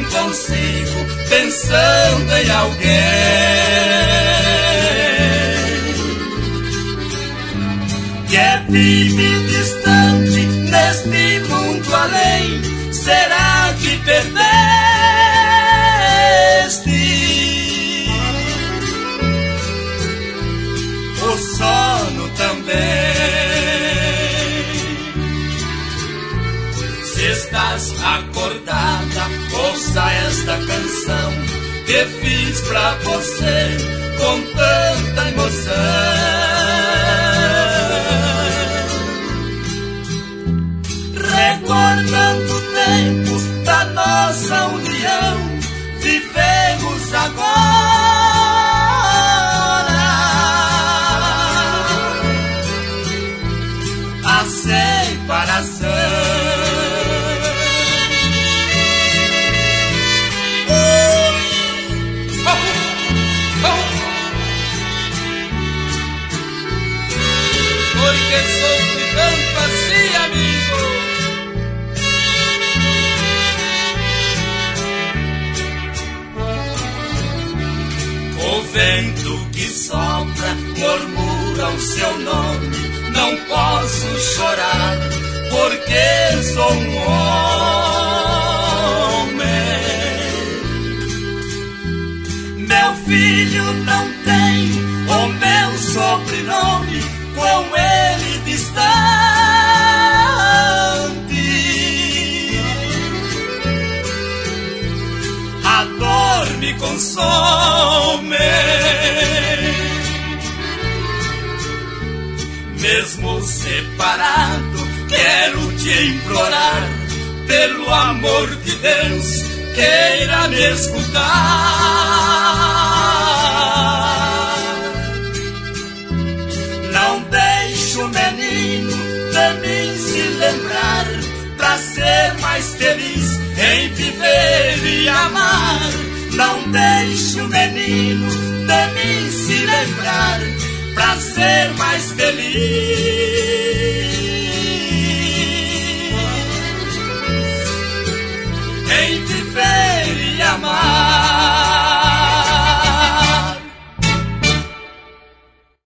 consigo, pensando em alguém que vive distante neste mundo além. Será que perdeste o sono também? Se estás acordada, ouça esta canção que fiz pra você com tanta emoção. Recordando o tempo da nossa união, vivemos agora a separação. Porque sofre tanto assim, amigo. O vento que sopra murmura o seu nome. Não posso chorar porque sou um homem. Meu filho não tem o meu sobrenome, com ele distante. A dor me consome. Mesmo separado, quero te implorar, pelo amor de Deus, queira me escutar. Não deixe o menino de mim se lembrar, pra ser mais feliz em viver e amar. Não deixe o menino de mim se lembrar, pra ser mais feliz em viver e amar.